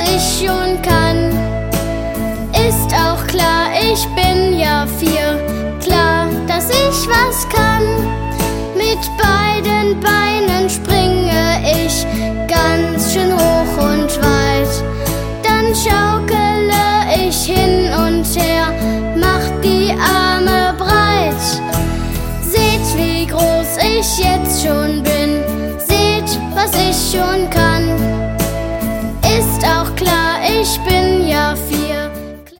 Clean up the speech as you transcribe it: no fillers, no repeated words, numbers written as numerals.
ich schon kann. Ist auch klar, ich bin ja 4. Klar, dass ich was kann. Mit beiden Beinen